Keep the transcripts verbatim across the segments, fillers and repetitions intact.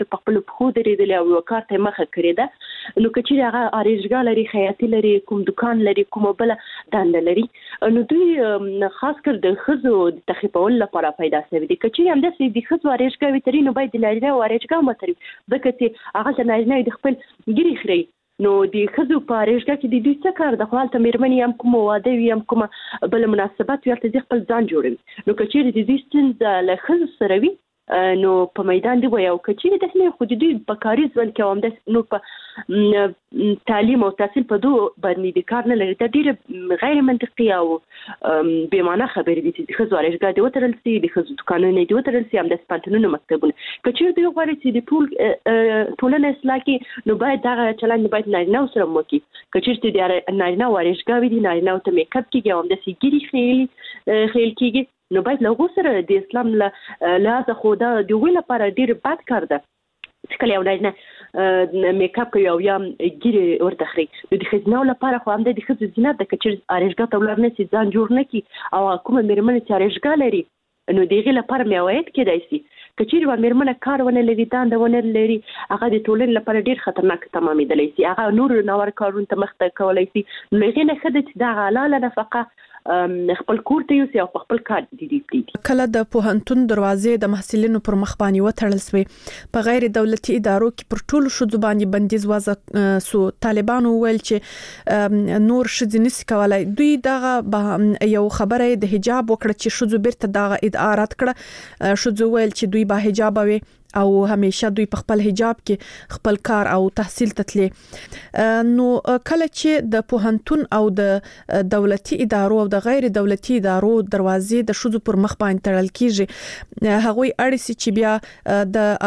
په خپل پخو درېدل او یو کار ته مخه کړې ده نو کچې هغه اریجګا لري خیاطي لري کوم دکان لري کوم بل دنده لري نو دوی خاص کر د خزو د تخفیفول لپاره پیدا شوی دي کچې هم د دې خزو اریجګا وتري نو باید د لاري او اریجګا متري ځکه چې هغه څنګه نه د خپل ګری خري نو د خزو په اریجګا کې د دوی څه کار د خپل تمرمنې هم کوم واده وي هم کوم بل مناسبت ورته خپل ځان جوړوي نو کچې د دې ستنځ له خزو سره وي نو په میدان دی وایو کچې د نه خو د دوی په کاري ځل کې هم د نو په تعلیم او تحصیل په دوه باندې د کار نه لري د ډیر غیر منطقي او بې معنا خبرې دي چې خزو اریجګا دی وترل سي د خزو دکانونه دی وترل سي هم د سپانتونو مکتبونه کچې دوی غواړي چې د ټول ټولنه اصلاح کې نو باید دا چلند باید نه نو سره مو کې کچې د نه نو اریجګا وي د نه نو ته میک اپ کېږي هم د سګيري خېل خېل کېږي نو باید له غوسره د اسلام له لازم خو دا د ویل لپاره ډیر بد کار ده چې کله یو نه میک اپ کوي او یا ګیره ورته خري د خزنه لپاره خو هم د خزو زینت د کچر اریجګا ته ولر نه سي ځان جوړ نه کی او کومه مرمنه چې اریجګا لري نو دغه لپاره میوایت کېدای شي کچیر و مرمنه کار ونه لري دا ونه لري هغه د ټولن لپاره ډیر خطرناک تمامېدلی شي هغه نور نور کارونه تمخته کولای شي لږه نه خدای چې دا غلاله نفقه خپل کور ته یو او خپل کار دي دي کله د پوهنتون دروازې د محصلینو پر مخ باندې وتړل شوې په غیر دولتي ادارو کې پر ټولو شذ باندې بندیز وضع سو طالبانو ویل چې نور شذ نس کولای دوی دغه یو خبره د حجاب وکړه چې شذ بیرته دغه ادارات کړه شذ ویل چې دوی با حجاب وي او همیشه دوی په خپل حجاب کې خپل کار او تحصیل تتلي نو کله چې د پوهنتون او د دولتي ادارو او د غیر دولتي ادارو دروازې د شذ پر مخ باندې تړل کیږي هغوی اړیسي چې بیا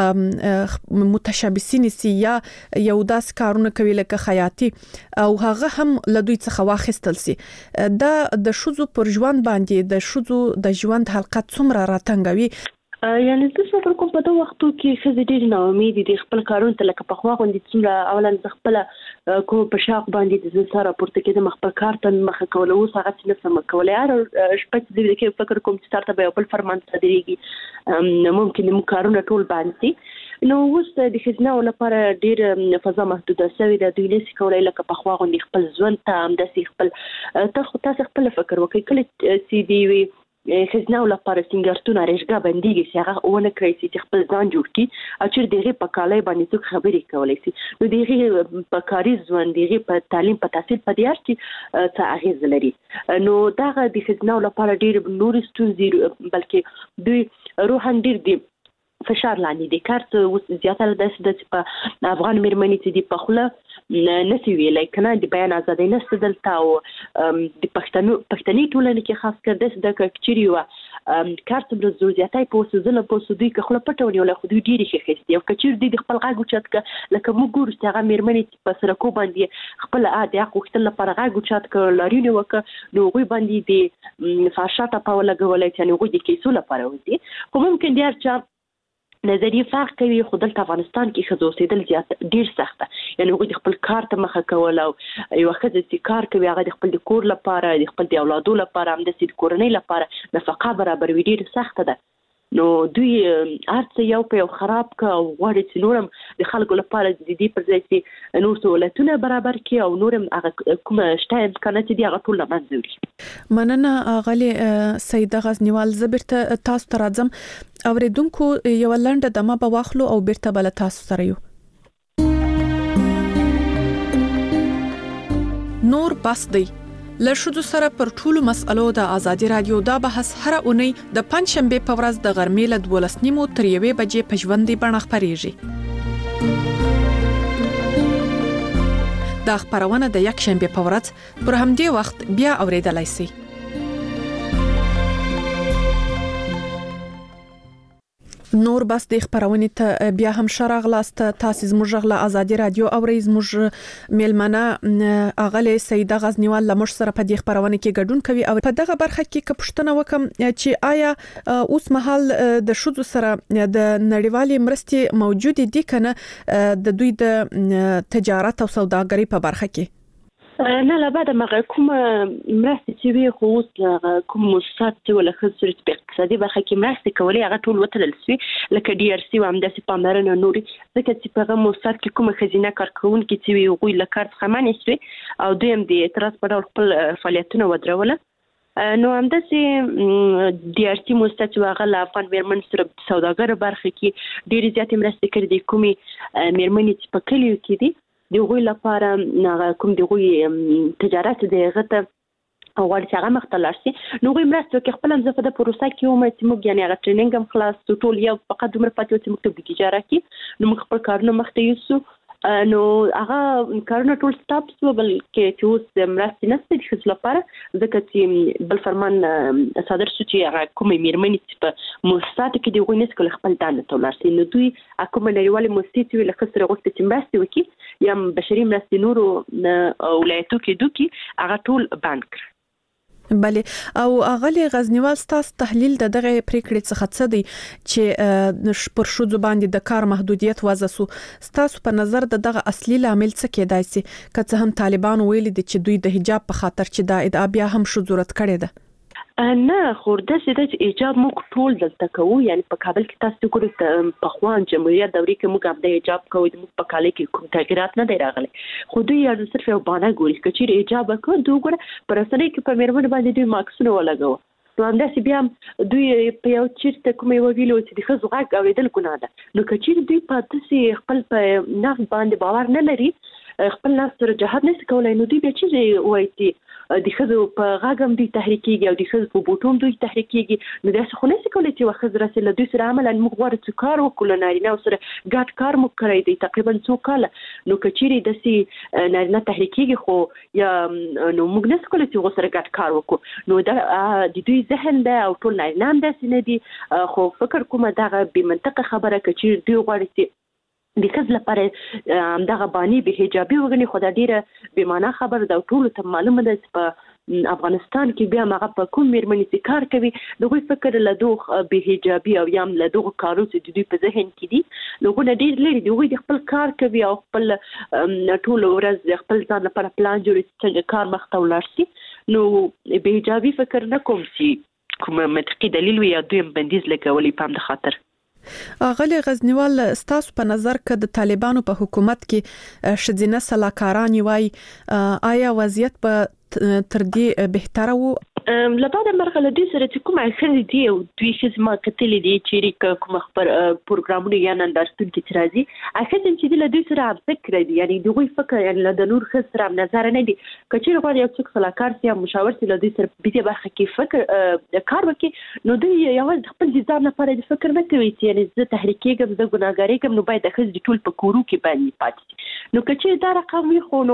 د متشابسین سي یا یو داس کارونه کوي لکه خیاطي او هغه هم له دوی څخه واخیستل سي دا د شذ پر ژوند باندې د شذ د ژوند حلقه څومره راتنګوي یعنی د څه کوم په دوه وختو کې خزې ډېر نه امید دي خپل کارونه ته لکه په خوا غونډې څومره اولا خپل کوم په شاق باندې د سره پورته کې د خپل کار ته مخه کول او هغه څه نه سم کولای ار شپږ دې کې فکر کوم چې ستارته به خپل فرمان صدريږي ممکن موږ کارونه ټول باندې نو اوس د خزنه لپاره ډېر فضا محدوده شوې ده دوی نشي کولای لکه په خوا غونډې خپل ژوند ته هم د خپل ته تاسو خپل فکر وکړئ کله چې دی وي خزنه لپاره سنگارتون اریجګا باندې چې هغه ونه کړی چې خپل ځان جوړ کړي او چې دغه په کالای باندې څوک خبرې کولای شي نو دغه په کاري ژوند دغه په تعلیم په تحصیل په دیار کې څه اغیز لري نو دغه د خزنه لپاره ډېر نور ستونزې بلکې دوی روحان ډېر دي فشار لاندې دي کار اوس زیاتره د په افغان مرمنې چې دی په خله نسی ویلای کنه د بیان ازادي نشته دلته او د پښتنو پښتني ټولنې کې خاص کر د کچري و کارت بل زوجاتای په وسوزله په سودی کې خپل پټونی ول خو دوی ډیری خېستي او کچیر د خپل غاګو چات ک لکه موږ ګورو چې هغه مرمنې په سره کو باندې خپل عادي غوښتل لپاره غاګو چات ک لارینه وک نو غوي باندې د فاشاته په لګولای چې نو غوي د کیسو لپاره وځي خو ممکن ډیر چې نظریه فرق کوي خو دلته افغانستان کې خزو سیدل زیات ډیر سخته یعنی غوډي خپل کار ته مخه کول او یو خزه چې کار کوي هغه د خپل کور لپاره د خپل د اولادو لپاره هم د سید کورنۍ لپاره نفقه برابر وي ډیر سخته ده نو دوی ارڅ یو په خراب کا او غوړي چې نورم د خلکو لپاره د دې پر ځای چې نور سہولتونه برابر کړي او نورم هغه کوم شته امکانات دي هغه ټول منځوري مننه غالي سیده غزنیوال زبرته تاسو ته راځم اوریدونکو یو لنډه دمه په واخلو او بیرته بل تاسو سره یو نور بس دی لشدو سره پر ټولو مسألو د ازادي رادیو دا بحث هر اونۍ د پنځشنبه په ورځ د غرمې له دولس نیمو تر یوې بجې په ژوندۍ بڼه خپریږي. دا خبرونه د یک شنبه په ورځ پر همدې وخت بیا اوریدلای شئ. نور بس د خبرونه ته بیا هم شراغلاست تاسو زموږ غلا ازادي رادیو او رئیس موږ ملمنه اغله سیده غزنیوال لمش سره په دې خبرونه کې ګډون کوي او په دغه برخه کې کپشتنه وکم چې آیا اوس مهال د شذو سره د نړیوالې مرستې موجود دي کنه د دوی د تجارت او سوداګرۍ په برخه کې نه لا بعد ما کوم مرستې چې وي خو اوس کوم مؤسسات چې ولا خصوصي په اقتصادي برخه کې مرستې کولې هغه ټول وتړل شوي لکه ډي ار سي او همداسې پاملرنه نوري ځکه چې په هغه مؤسسات کې کومه ښځینه کارکوونکې چې وي هغوی له کار څخه منع شوي او دوی هم د اعتراض په ډول خپل فعالیتونه ودروله. نو همداسې ډي ار سي مؤسسه چې هغه له افغان میرمنو سره د سوداګرو برخه کې ډېرې زیاتې مرستې کړې دي. کومې میرمنې چې په کلیو کې دي د هغوی لپاره کوم د هغوی تجارت دی هغه ته غواړي چې هغه مخته لاړ شي نو هغوی مرسته وکړي. خپله هم زه په دې پروسه کې وم چې موږ یعنې هغه ټریننګ هم خلاص ټول یو فقط دومره پاتې و چې موږ ته بودیجه راکړي نو موږ خپل کارونه مخته یوسو. نو هغه کارونه ټول سټاپ شو بلکې چې اوس مرستې نشته د ښځو لپاره ځکه چې بل فرمان صادر شو چې هغه کومې میرمنې چې په مؤسساتو کې د هغوی نشي کولی خپل دنده ته ولاړ شي نو دوی کومه نړیوالې مؤسسې چې وي له ښځو سره غوښتي چې مرستې وکړي یا بشري مرستې نورو ولایتو کې دوی هغه ټول بند کړ. بله او اغلی غزنیوال ستاسو تحلیل د دغه پریکړې څخه څه دی چې پر شوزو باندې د کار محدودیت وضع سو ستاسو په نظر د دغه اصلي عامل څه کېدای شي که څه هم طالبان ویلي دي چې دوی د حجاب په خاطر چې دا ادعا بیا هم شو ضرورت کړي ده؟ نه خو داسې ده چې حجاب موږ ټول دلته کوو یعنی په کابل کې تاسو ګورئ په خوان جمهوریت دورې کې موږ هم د حجاب کوو د موږ په کالي کې کوم تغیرات نه دی راغلی خو دوی یو صرف یو بانه ګوري که چیرې حجاب وکړو دوی ګوره په رسنۍ کې په میرمنو باندې دوی ماکسونه ولګوه نو همداسې بیا هم دوی په یو چیرته کومه یوه ویلو چې د ښځو غږ اورېدل ګناه ده نو که چیرې دوی په داسې خپل په نفس باندې باور نه لري خپل نفس سره جهاد نشي کولی نو دوی بیا چیرې وایي چې د ښځو په غږ هم دوی تحریک کېږي او د ښځو په بوټو هم دوی تحریک کېږي نو داسې خو نشي کولی چې یوه ښځه راسي له دوی سره عملا موږ غواړو چې کار وکړو له نارینهو سره ګډ کار موږ کړی دی تقریبا څو کاله نو که چیرې داسې نارینه تحریک کېږي خو یا نو موږ نشو کولی چې هغو سره ګډ کار وکړو نو دا د دوی ذهن ده او ټول نارینه هم داسې نه دي خو فکر کومه دغه بې منطقه خبره که چیرې دوی غواړي چې د ښځو لپاره همدغه باني بې حجابي وګڼي خو دا ډېره بې معنا خبره ده او ټولو ته معلومه ده چې په افغانستان کې بیا هغه په کوم میرمنې چې کار کوي د هغوی فکر له دغو بې حجابي او یا هم له دغو کارو چې د دوی په ذهن کې دي نو هغونه ډېر لرې دي هغوی د خپل کار کوي او خپل ټوله ورځ د خپل ځان لپاره پلان جوړوي چې څنګه کار مخته ولاړ شي نو بې حجابي فکر نه کوم چې کوم منطقي دلیل وي یا دوی هم بندیز لګولی په همده خاطر. اغلی غزنیوال ستاسو په نظر که د طالبانو په حکومت کې ښځینه سلاکاران وای آیا وضعیت په تر دې بهتره وو؟ له بعده مرغه له دوی سره چې کومه ښځې دي او دوی ښځې ما کتلې دي چیرې کومه خبر پروګرامونه یا نندارتونکي چې راځي ښځې چې دي له دوی سره همفکره دي یعنې د هغوی فکر یعنې له د نور ښځو سره همنظره نه دي که چیرې غواړي یو څوک سلاکار سي یا مشاور سي له دوی سره په دې برخه کې فکر کار وکړي نو دوی یوازې د خپل د ځان لپاره د فکر نه کوي چې یعنې زه تحریک کېږم زه ګناهګارېږم نو باید د ښځې ټول په کورو کې باندې پاتې شي نو که چیرې دا رقم وي خو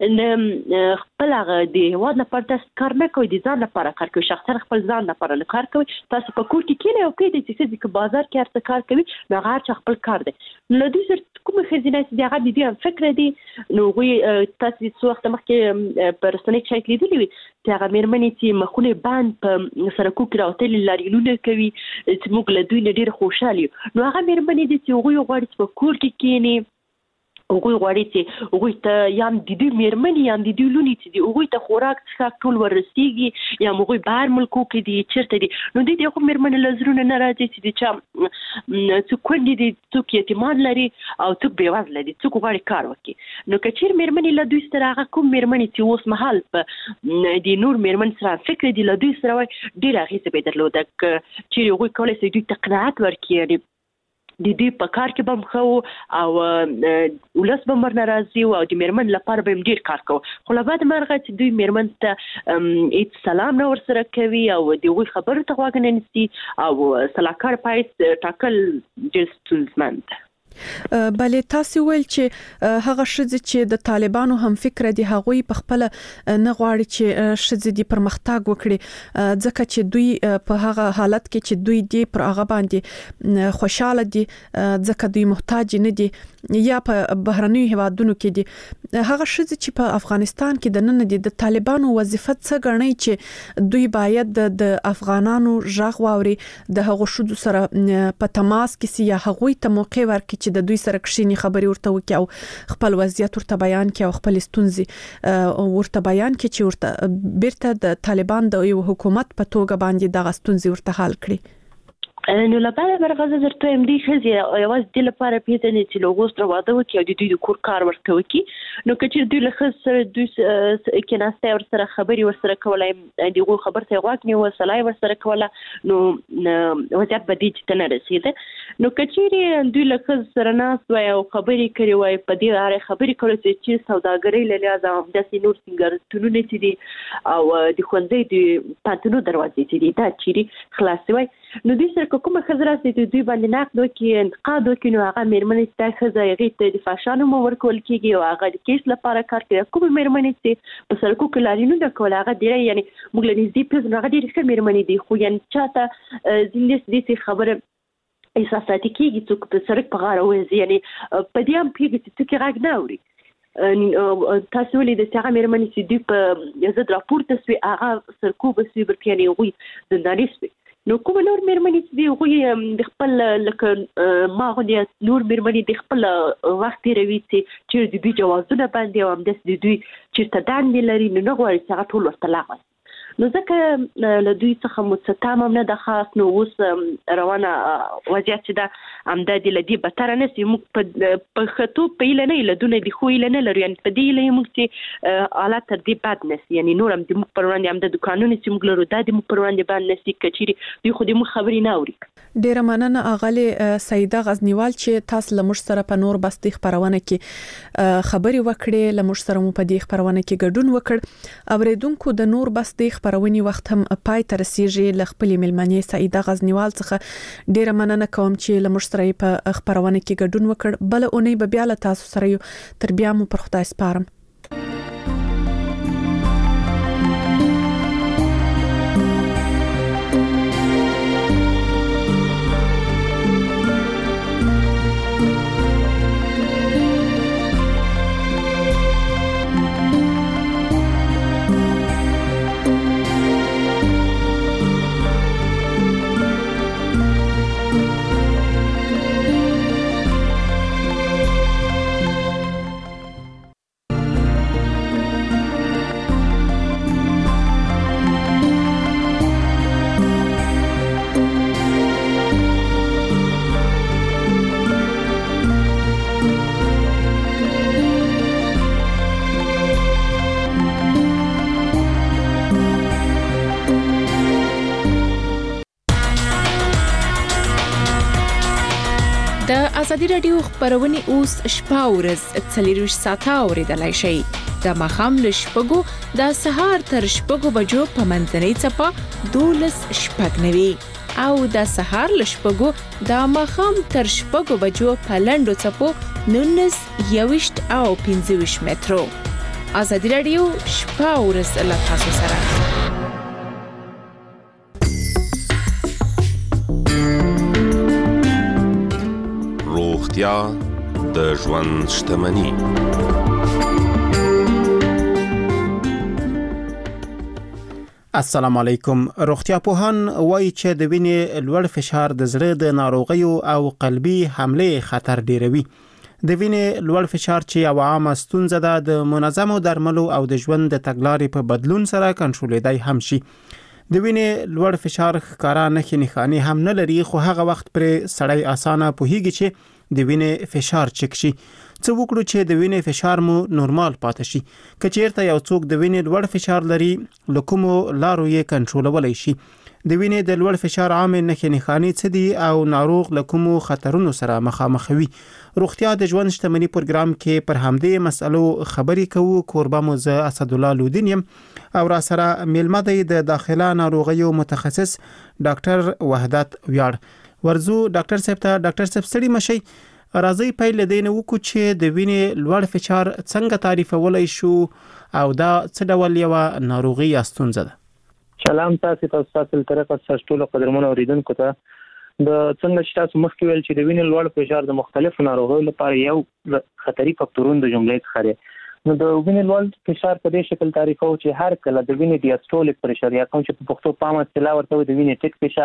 نو خپل هغه د هېواد لپاره تاسو کار نه کوئ د ځان لپاره کار کوي شخصا خپل ځان لپاره نه کار کوي تاسو په کور کې کېنئ او پرېږدئ چې ښځې که بازار کې هر څه کار کوي نو هغه هر چا خپل کار دی نو له دوی سره کومه ښځینه چې دي هغه د دوی هم فکره دي نو هغوی تاسو څو وخته مخکې په رسنۍ کې شاید لیدلي وي چې هغه میرمنې چې مخونه بند په سړکو کې راوتلي لاریونونه کوي چې موږ له دوی نه ډېر خوشحال یو نو هغه میرمنې دي چې هغوی غواړي چې په کور کې کېني هغوی غواړي چې هغوی ته یا هم د دوی میرمنې یا هم د دوی لوڼې چې دي هغوی ته خوراک څښاک ټول وررسېږي یا هم هغوی بهر ملکو کې دي چېرته دي نو دوی د هغو میرمنې له زړونه نه راځي چې د چا څوک کونډې دي څوک یتیمان لري او څوک بېوزله دي څوک غواړي کار وکړي نو که چیرې میرمنې له دوی سره هغه کوم میرمنې چې اوس مهال په د نور میرمن سره فکر دي له دوی سره وایي ډېره اغېزه به یې درلوده که چیرې هغوی کولی شي دوی ته قناعت ورکړي یعنې د دوی په کار کې به هم ښه وو او ولس به هم ورنه راځي او د میرمن لپاره به هم ډېر کار کوو خو له بعد مرغه چې دوی میرمن ته هېڅ سلام نه ورسره کوي او د هغوی خبرو ته غوږ نه نیسي او سلاکار پایس ټاکل ډېر ستونزمن ده. بله تاسو ویل چې هغه ښځې چې د طالبانو هم فکر دي هغوی په خپل نه غواړي چې ښځې دي پرمختګ وکړي ځکه چې دوی په هغه حالت کې چې دوی دي پر هغه باندې خوشاله دي ځکه دوی محتاج نه دي یا په بهرنیو هیوادونو کې دي هغه ښځې چې په افغانستان کې د نن دي د طالبانو وظیفه څه ګڼي چې دوی باید د افغانانو غږ واوري د هغو ښځو سره په تماس کې سي یا هغوی ته موقع ورکړي چې د دوی سره کښینی خبري ورته وکي او خپل وضعیت ورته بیان کړي او خپل ستونزې ورته بیان کړي چې ورته بیرته د طالبان د یو حکومت په توګه باندې د غستونزي ورته حل کړي. نو لپاره برغزه درته ام دي خزي یواز د لپاره پیژنې چې لوګوس تر واده وکي او د دوی د کور کار ورته وکي نو کچې دوی له خز سره دوی کې ناسته ور سره خبري ور سره کولای دغه خبر ته غواګنی وسلای ور سره کوله نو وضعیت بدی چې نه رسیده نو کچې دوی له خز سره ناس وای او خبري کوي وای په دې اړه خبري کوي چې سوداګرۍ له لحاظه د سینور سنگر تونونه چې دي او د خوندې د پاتونو دروازې چې دي دا چې خلاص وای نو دې سره کومه خزرات دي دوی باندې نقد وکي انتقاد وکي نو هغه مېرمنې ته خزه غیته د فاشانو مو ورکول کیږي او هغه د کیس لپاره کار کوي کومه مېرمنې چې په سرکو کې لاري نه کول هغه دی یعنی موږ لنی دې پز هغه ډېر ښه مېرمنې دي خو یعنی چاته زندې دې خبره احساساتي کیږي چې په سرک په غاړه وځي یعنی په دې هم پیږي چې کې راګ نه اوري تاسو ولې د څنګه مېرمنې چې دوی په یزد راپورته سوي هغه سرکو بسوي برکیاني وي زنداني سوي نو کوم نور مېرمنې چې دی غوي د خپل لکه ما غوډي نور مېرمنې د خپل وخت روي چې د دوی جوازونه باندې او هم د دوی چې تدان لري نو غواړي چې هغه ټول ورته لاغوي نو ځکه له دوی څخه مستتام نه د خاص نو اوس روانه وضعیت چې دا امداد لدی بتر نه سي موږ په خطو په لنه لدونه دی خو لنه لري یعنی په دې لې موږ چې حالات تر دې بد نس یعنی نور هم د موږ پر وړاندې هم د دکانونو چې موږ لرو د موږ پر وړاندې باندې نسي کچيري دوی خو دې موږ خبري نه اوري. ډیره مننه اغلی سیده غزنیوال چې تاسو لمر سره په نور بستي خبرونه کې خبري وکړې لمر سره مو په دې خبرونه کې ګډون وکړ اوریدونکو د نور بستي خبرونی وخت هم پای تر سیږي لخپلې ملمنې سیده غزنیوال څخه ډیره مننه کوم چې لمر سره په خبرونه کې ګډون وکړ بل اونۍ به بیا له تاسو سره تر بیا مو پر خدای سپارم. ازادي رادیو خبرونه اوس شپاورز څلور ساعته اوریدلای شي د مخام لشپګو د سهار تر شپګو بجو په منځنۍ چپا دولس شپګنوي او د سهار لشپګو د مخام تر شپګو بجو په لندو چپو نونس یوشت او پنځوش مترو. ازادي رادیو شپاورز له تاسو سره روغتیا د ژوند شتمني. السلام علیکم. روغتیا پوهان وایي چې د وینې لوړ فشار د زړه د ناروغیو او قلبي حمله خطر ډیروي. د وینې لوړ فشار چې یو عامه ستونزه ده د منظمو درملو او د ژوند د تګلارې په بدلون سره کنټرولېدای هم شي. د وینې لوړ فشار ښکارا نښې نښانې هم نه لري خو هغه وخت پر سړی اسانه پوهیږي چې د وینې فشار چک شي. څه وکړو چې د وینې فشار مو نورمال پاتې شي؟ که چیرته یو څوک د وینې لوړ فشار لري له کومو لارو یې کنټرولولای شي؟ د وینې د لوړ فشار عامې نښې نښانې څه دي او ناروغ له کومو خطرونو سره مخامخ وي؟ روغتیا د ژوند شتمني پروګرام کې پر همدې مسلو خبرې کوو. کوربه مو زه اسد الله لودین یم او را سره میلمه دی د داخله ناروغیو متخصص ډاکټر وحدت ویاړ. ورزو ډاکټر صاحب ته ډاکټر صاحب ستړي مشي راځي پیل دین وکړو چې د وینې لوړ فشار څنګه تعریفولای شو او دا څه ډول یو ناروغي یا ستونزه ده؟ سلام تاسو ته تاسو طریقه سره ټول قدرمنو اوریدونکو ته د څنګه چې تاسو مخکې ویل چې د وینې لوړ فشار د مختلفو ناروغیو لپاره یو خطري فاکتورونه د جملې څخه دی. نو د وینې لوړ فشار په دې شکل تعریفو چې هر کله د وینې ډیاسټولیک پریشر یا کوم چې په پښتو پامه اصطلاح ورته د وینې ټیک فشار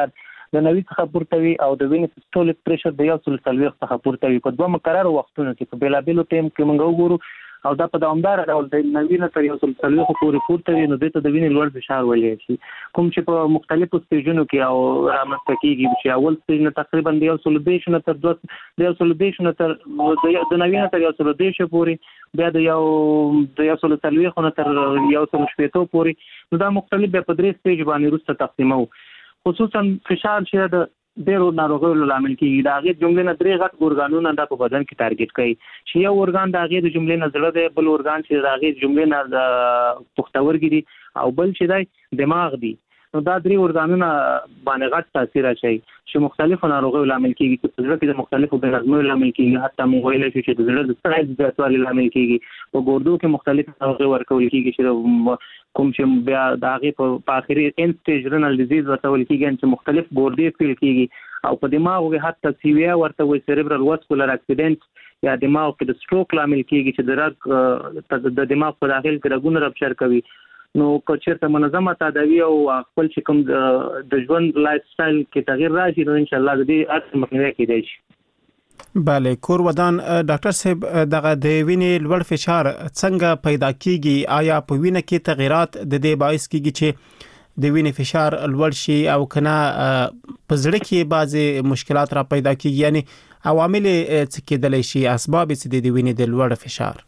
د نوي څخه پورته وي او د وینې سیستولک پریشر د یو سل څلوېښت څخه پورته وي. په دوه مکرر وختونو کې په بیلابیلو ټایم کې موږ وګورو او دا په دوامدار ډول د نوي نه تر یو سل څلوېښت پورې پورته وي، نو دته د وینې لوړ فشار ویل شي. کوم چې په مختلفو سټیجونو کې او رامنځته کیږي چې اول سټیج نه تقریبا د یو سل دیش نه تر دوه د یو سل دیش نه تر د نوي نه تر یو سل دیش پورې، بیا د یو د یو سل څلوېښت نه تر یو سل شپږ پورې، نو دا مختلف به په درې سټیج باندې وروسته تقسیمو. خصوصا فشار چې د ډېرو ناروغیو لامل کیږي، دا هغه جملې نه درې غټ اورګانونه د په بدن کې ټارګټ کوي چې یو اورګان د هغه د جملې نه زړه دی، بل اورګان چې د هغه جملې نه د پښتورګي دي، او بل چې دی دماغ دی. نو دا درې اورګانونه باندې غټ تاثیر اچوي چې مختلفو ناروغیو لامل کیږي، چې زړه کې د مختلفو بې نظمیو لامل کیږي، حتی موږ ویلی شو چې د زړه د سټرایډ زیاتوالي لامل کیږي. په ګردو کې مختلف ناروغۍ ورکول کیږي چې کوم چې بیا د هغې په آخري end stage renal disease ورته ویل کیږي چې مختلف ګردې فیل کیږي، او په دماغ کې حتی سیویا ورته وایي cerebral vascular accident یا دماغ کې د سټروک لامل کیږي چې د رګ د دماغ په داخل کې رګونه رپچر کوي. نو که چېرته منظمه تداوی او خپل چې کوم د ژوند لایف سټایل کې تغییر راشي، نو ان شاء الله د دې اثر مخنیوی کېدای شي. بله کور ودان ډاکټر صاحب، دغه د وینې لوړ فشار څنګه پیدا کیږي؟ آیا په وینه کې تغیرات د دې باعث کیږي چې د وینې فشار لوړ شي او کنه په زړه کې بعضی مشکلات را پیدا کیږي؟ یعنی عوامل څه کېدلی شي، اسباب څه دي د وینې د لوړ فشار؟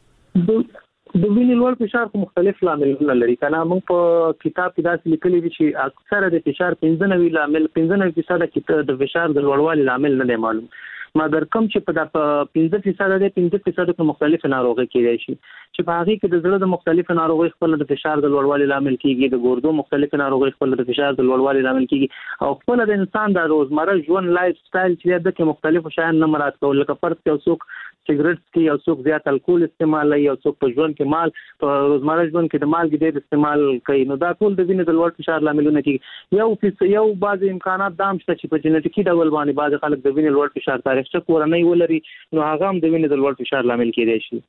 د وینې لوړ فشار په مختلف لاملونه لري. کنه موږ په کتاب کې داسې لیکلي دي چې اکثره د فشار پنځه نوي لامل پنځه نوي فیصد کې د فشار د لوړوالي لامل نه دی معلوم، مګر کوم چې په د پنځه فیصد د پنځه فیصد کې مختلف ناروغي کېدای شي چې په هغه کې د زړه د مختلف ناروغي خپل د فشار د لوړوالي لامل کیږي، د ګردو مختلف ناروغي خپل د فشار د لوړوالي لامل کیږي، او خپل د انسان د روزمره ژوند لایف سټایل چې د کې مختلفو شیانو نه مراد کول، لکه فرض کړئ څوک سیګریټ کې، یو څوک زیات الکول استعمال کوي، یو څوک په ژوند کې مال په روزمره ژوند کې د مالګې ډېر استعمال کوي، نو دا ټول د وینې د لوړ فشار لاملونه کیږي. یو فیصد یو بعض امکانات دا هم شته چې په جنټیکي ډول باندې بعض خلک د وینې لوړ فشار تاریخچه کورنۍ ولري، نو هغه هم د وینې د لوړ فشار لامل کېدای شي.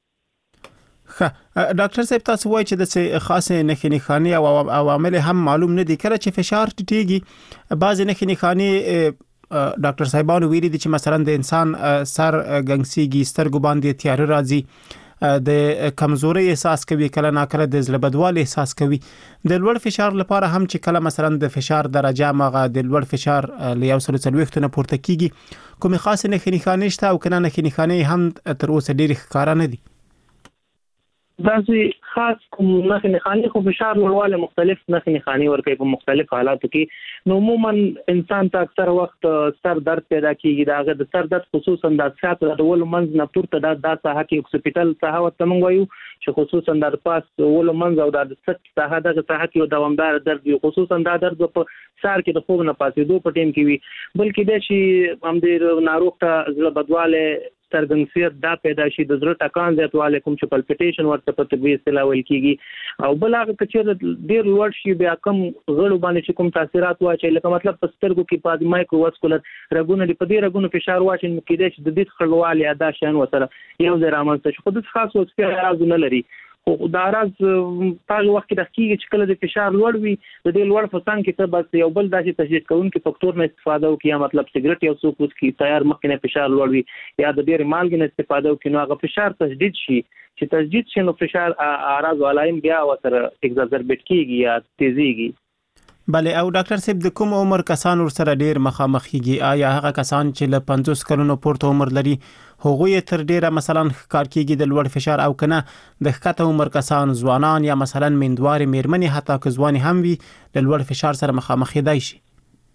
ښه ډاکټر صاحب، تاسو وایي چې د خاصه نښې نښانې او عوامل هم معلوم نه دي. کله چې فشار ټیټیږي بعض نښې نښانې ډاکټر صاحبانو ویلي دي چې مثلا د انسان سر ګنګسیږي، سترګو باندې تیاره راځي، د کمزوري احساس کوي، کله ناکله د زړه بدوالي احساس کوي. د لوړ فشار لپاره هم چې کله مثلا د فشار درجه مغه د لوړ فشار له یو سل څلوېښت نه پورته کیږي، کومه خاصه نښې نښانې شته او کنه نښې نښانې هم تر اوسه ډېرې ښکاره نه دي؟ داسې خاص کوم نښې نښانې خو فشار لوړوالی مختلف نښې نښانې ورکوي په مختلف حالاتو کې. نو عموما انسان ته اکثر وخت سر درد پیدا کیږي، د هغه د سر درد خصوصا د سات د ولو منځ نه پورته د دا ساحه کې اکسپیټل ساحه ورته موږ وایو چې خصوصا د پاس ولو منځ او د سټ ساحه دغه ساحه کې یو دوامدار درد وي، خصوصا دا درد په سر کې د خوب نه پاسېدو په ټیم کې وي، بلکې دا چې هم د ناروغ ته زړه بدواله سرګنګسیت دا پیدا شي، د زړه ټکان زیاتوالی کوم چې پلپټیشن ورته په طبي اصطلاح ویل کیږي، او بل هغه چې ډېر لوړ شي بیا کم غړو باندې چې کوم تاثیرات واچي، لکه مطلب په سترګو کې په مایکرو واسکولر رګونه دي، په دې رګونو فشار واچي نو کېدای شي د دې خړوالي ادا شان وسره یو ځای رامنځته شي، خو د خاص وسپیا راز نه لري. خو دا راز په هغه وخت کې د کېږي چې کله د فشار لوړ وي، د دې لوړ فسان کې ته بس یو بل داسې تشدید کوونکي فکتور نه استفاده وکړي، یا مطلب سیګریټ یو څوک وڅښي تیار مخکې نه فشار لوړ وي، یا د ډېرې مالګې نه استفاده وکړي، نو هغه فشار تشدید شي، چې تشدید شي نو فشار اعراض او علایم بیا ورسره اګزربیټ کېږي یا تیزیږي. بله، او ډاکټر صاحب د کوم عمر کسان ورسره ډیر مخامخ کیږي؟ آیا هغه کسان چې له پنځوس کلونو پورته عمر لري هغوی تر ډیره مثلا ښکار کیږي د لوړ فشار، او کنه د ښکته عمر کسان ځوانان یا مثلا میندوارې میرمنې حتی که ځواني هم وي د لوړ فشار سره مخامخ کېدای شي؟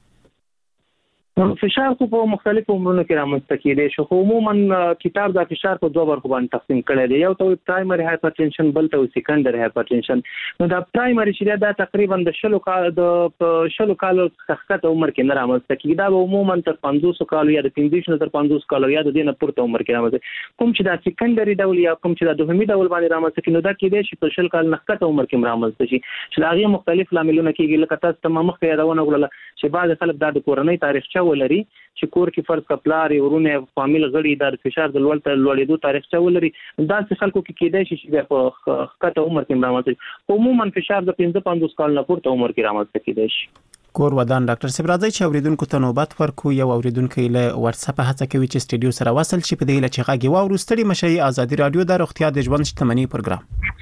فشار خو په مختلفو عمرونو کې رامنځته کېدای شي، خو عموما کتاب دا فشار په دوه برخو باندې تقسیم کړی دی، یو ته پرایمري هایپرټنشن، بل ته سیکنډري هایپرټنشن. نو دا پرایمري چې دا تقریبا د شلو کال د شلو کالو څخه عمر کې نه رامنځته کېږي، دا عموما تر پنځوس کالو یا د پنځوس نه تر پنځوس کالو یا د دې نه پورته عمر کې رامنځته. کوم چې دا سیکنډري ډول یا کوم چې دا دوهمي ډول باندې رامنځته کېږي، نو دا کېدای شي په شل کال نه ښکته عمر کې رامنځته شي، چې دا هغه مختلف لاملونه کېږي، لکه تاسو ته مخکې یادونه کړله چې بعض خلک دا د کورنۍ تاریخچه ولري، چې کور کې فرض کپلار ورونه فامیل غړي د فشار د لوړ تر لوړېدو تاریخچه ولري، دا څه خلکو کې کېدای شي چې په ښکته عمر کې رامنځته شي. عموما فشار د پنځه پنځوس کال نه پورته عمر کې رامنځته کېدای شي. کور ودان ډاکټر صاحب راځي چې اوریدونکو ته نوبت ورکو. یو اوریدونکو له واتس اپ هڅه کوي چې سټډیو سره وصل شي په دې لچې غاګي واورو. ستړي مشي ازادي رادیو د روغتیا د ژوند شتمنۍ پروګرام.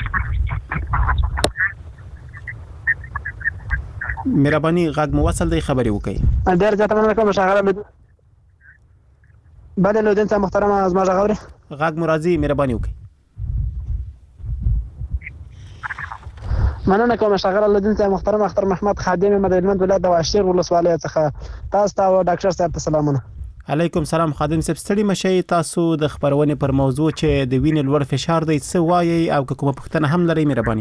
مهرباني غاګ مو وصل دی خبري وکي. ډیر ځات مننه کوم شاغره بله له دې ته محترم از ما غوړي غاګ مرضی مهرباني وکي. مننه کوم شاغره له دې ته محترم اختر محمد خادم مدینه ولایت د واشیر ولسوالۍ څخه. تاسو ته ډاکټر صاحب ته سلامونه. علیکم سلام خادم صاحب. ستړي مشي تاسو د خبرونه پر موضوع چې د وینې لوړ فشار دی څه وایي او کومه پوښتنه هم لري مهرباني.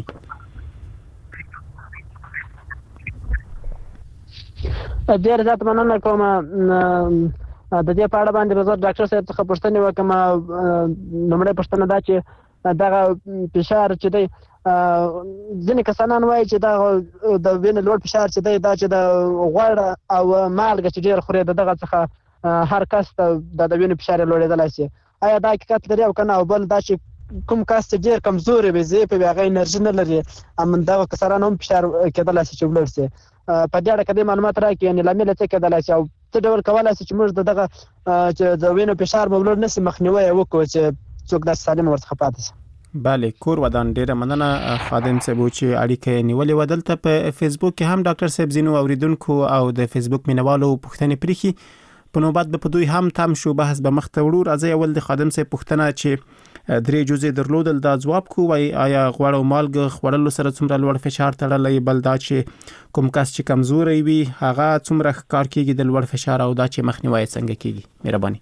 ډیر ځات مننه کوم. د دې په اړه باندې به ډاکټر صاحب څخه پوښتنه وکم. نمبر پوښتنه دا چې دغه فشار چې دی ځینې کسانان وایي چې دا د وینې لوړ فشار چې دی دا چې د غوړ او مالګه چې ډیر خوري دغه څخه هر کس ته د وینې فشار لوړېدلی شي. آیا دا حقیقت لري او کنه؟ او بل دا چې کوم کس چې ډیر کمزوري وي ضعیف وي هغه انرژي نه لري هم دغه کسان هم فشار کېدلی شي چې لوړ شي. په دې اړه کې معلومات راکړئ یعنې لامل څه کېدلی شي او څه ډول کولای شي چې موږ دغه چې د وینې فشار به لوړ نه شي مخنیوی وکړو چې څوک داسې سالم ورڅخه پاتې شي. بله کور ودان ډیره مننه خادم صاحب چې اړیکه نیولې ودلته. په فیسبوک کې هم ډاکټر صاحب زینو اوریدونکو او د فیسبوک مینوالو پوښتنې پریخي. په نوبت به په دوی هم تم شو بحث به مخ ته وړو. راځي اول د خادم صاحب پوښتنه چې درې جزء درلودل دا جواب کو وای آیا غوړ او مالګه خورلو سره څومره لوړ فشار تړلی؟ بل دا چې کوم کس چې کمزوري وي هغه څومره کار کوي د لوړ فشار او دا چې مخنیوي څنګه کیږي؟ مهرباني.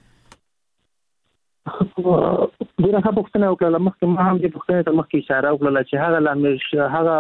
ډیره ښه پوښتنه وکړه. مخکې ما هم دې پوښتنې ته مخکې اشاره وکړه چې هغه لامل هغه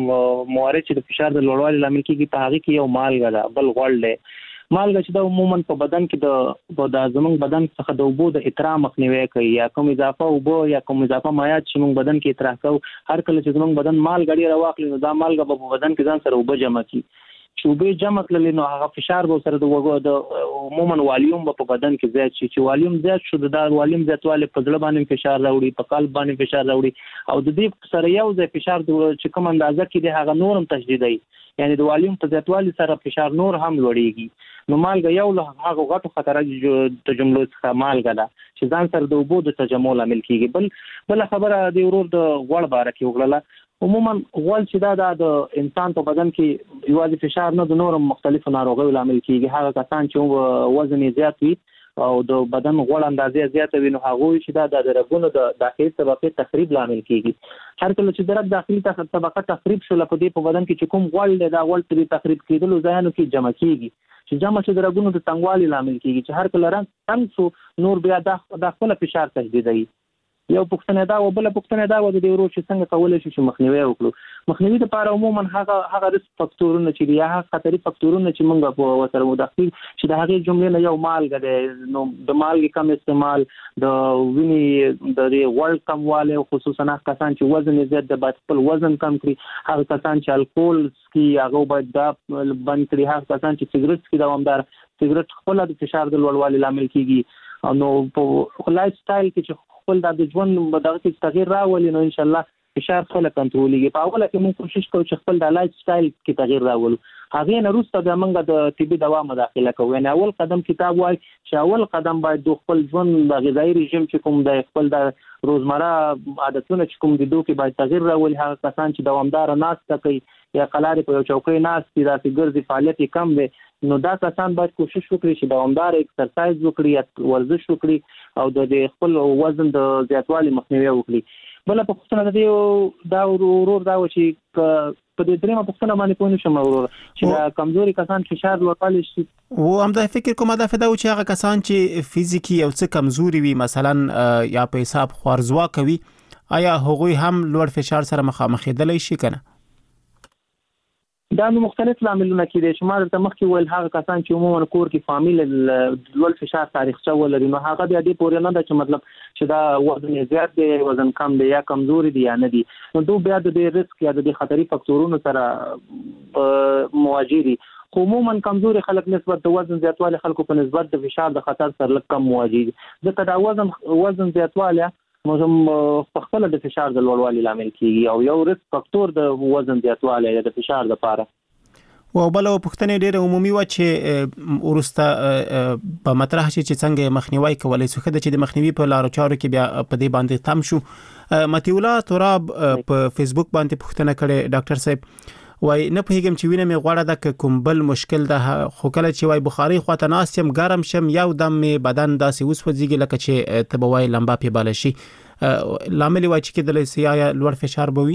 موارد چې د فشار د لوړوالي لامل کیږي په هغه کې یو مالګه ده بل غوړ دی. مالګه چې دا عموما په بدن کې د د زموږ بدن څخه د اوبو د اطراح مخنیوي کوي یا کوم اضافه اوبو یا کوم اضافه مایعات چې موږ بدن کې اطراح کوو. هر کله چې زموږ بدن مالګه ډیره واخلي نو دا مالګه په بدن کې ځان سره اوبه جمع کوي. چې اوبه جمع کړل نو هغه فشار به سره د د عموما والیوم په بدن کې زیات شي. چې والیوم زیات شو د والیوم زیاتوالی په زړه باندې فشار راوړي په قلب باندې فشار راوړي او د دې سره یو ځای فشار چې کوم اندازه کې دی هغه نورم تشدیدي یعنی د والیوم په زیاتوالي سره فشار نور هم لوړیږي. نو مالګه یو له هغه غټو خطراتو د جملو څخه مالګه ده چې ځان سره د اوبو د تجمع لامل کیږي. بل بل خبره د ورور د غوړ باره کې وکړه. عموما غوړ چې دا د انسان په بدن کې یوازې فشار نه د نورو مختلفو ناروغیو لامل کیږي. هغه کسان چې وزن یې زیات وي او د بدن غوړ اندازې زیاته وي نو هغه چې دا د رګونو د داخلي طبقه تخریب لامل کیږي. هر کله چې د رګ داخلي طبقه تخریب شول په دې په بدن کې چې کوم غوړ دا غوړ تری تخریب کېدل ځایانو کې جمع کیږي چې جمع چې د رګونو د تنګوالي لامل کیږي چې هر کله رنګ تنګ شو نور بیا د خپل فشار تجدیدوي. یو پوښتنه دا و بل پوښتنه دا و د ورو چې څنګه کولای شي چې مخنیوي وکړو. مخنیوي لپاره عموما هغه هغه ریسک فاکتورونه چې یا هغه خطري فاکتورونه چې موږ په وسره مداخل چې د هغه جملې نه یو مالګه ده نو د مالګې کم استعمال د وینې د غوړ کمواله خصوصا کسان چې وزن زیات د باید خپل وزن کم کړي. هغه کسان چې الکول سکي هغه باید دا بند کړي. هغه کسان چې سیګریټ سکي دوامدار سیګریټ خپل د فشار د لوړوالي لامل کیږي. نو په لایف سټایل کې چې خپل د ژوند دغه کې تغییر راولي نو ان شاء الله فشار خپل کنټرولېږي. په اوله کې موږ کوشش کوو چې خپل د لایف سټایل کې تغییر راولو. هغه نه وروسته بیا موږ د طبي دوا مداخله کوو. یعنی اول قدم کتاب وای چې اول قدم باید د خپل ژوند د غذایی رژیم چې کوم د خپل د روزمره عادتونو چې کوم د دوه کې باید تغییر راولي. هغه کسان چې دوامدار ناسته کوي یا قلارې په یو چوکۍ ناست دي داسې ګرځي فعالیت کم دی نو دا کسان باید کوشش وکړي چې دوامدار ایکسرسایز وکړي یا ورزش وکړي او د خپل وزن د زیاتوالي مخنیوي وکړي. بل په پوښتنه د دا ورور دا و چې په دې درېمه پوښتنه باندې پوه نشم ورور چې دا کمزوري کسان فشار لوړوالی شي. و هم دا فکر کوم دا فدا و چې هغه کسان چې فزیکی او څه کمزوري وي مثلا یا په حساب خوارزوا کوي آیا هغوی هم لوړ فشار سره مخامخ کېدلی شي کنه؟ دا نو مختلف لاملونه کې دي چې ما درته مخکې ویل هغه کسان چې عموما کور کې فامیل لوړ فشار تاریخچه ولري نو هغه بیا دې پورې نه ده چې مطلب چې دا وزن زیات دی وزن کم دی یا کمزوري دی یا نه دی نو دوی بیا د ریسک یا د خطري فاکتورونو سره مواجه دي. عموما کمزوري خلک نسبت د وزن زیاتوالی خلکو په نسبت د فشار د خطر سره لږ کم مواجه دي. ځکه دا وزن وزن زیاتوالی موږ په خپل د فشار د لوړوالي لامل کیږي او یو ریسک فاکتور د وزن زیاتوالی د فشار لپاره. او بل پوښتنه ډیره عمومي و چې ورسته په مطرح شي چې څنګه مخنیوي کولای شو خدای چې د مخنیوي په لارو چارو کې بیا په دې باندې تم شو. متیولا تراب په فیسبوک باندې پوښتنه کړې ډاکټر صاحب وای نه پوهیږم چې وینم غوړه د کوم بل مشکل ده خو کله چې وای بخاري خواته ناستم ګرم شم یو دم می بدن داسې وسوځيږي لکه چې تبوای لمبا په بالشي لامل وای چې کېدل سي یا لوړ فشار بوي.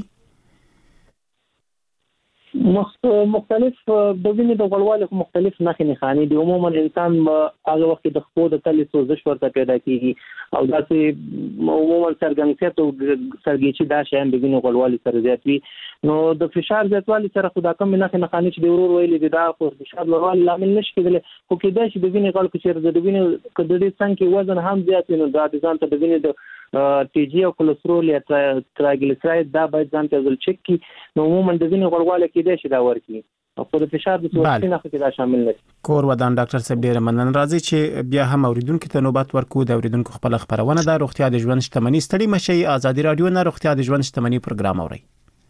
مختلف د وینې د غوړوالي مختلف نښې نښانې دي. عموما انسان هغه وخت د خپل د تلې سوزش ورته پیدا کیږي او داسې عموما سرګنګسیت او سرګیچي دا شیان د وینې غوړوالي سره زیات وي. نو د فشار زیاتوالي سره خو دا کم نښې نښانې چې د ورور ویلي دي دا خو فشار لوړوالي لامل نشي کېدلی خو کېدای شي د وینې غوړ کې چې د وینې که د دې څنګ کې وزن هم زیات وي نو دا د ځان ته د وینې د ټي جي او کولېسترول یا ترایګلیسراید دا باید ځان ته ځل چک کی. نو عموما د وینې غوړوالی کېدای شي دا ورکړي او د فشار د توسط نه کې دا شامل نه کور ودان. ډاکټر صاحب ډیر مننه. راځي چې بیا هم اوریدونکو ته نوبت ورکو. د اوریدونکو خپل خبرونه ده روغتیا د ژوند شتمنۍ ستړي مشي ازادي رادیو نه روغتیا د ژوند شتمنۍ پروګرام اوري.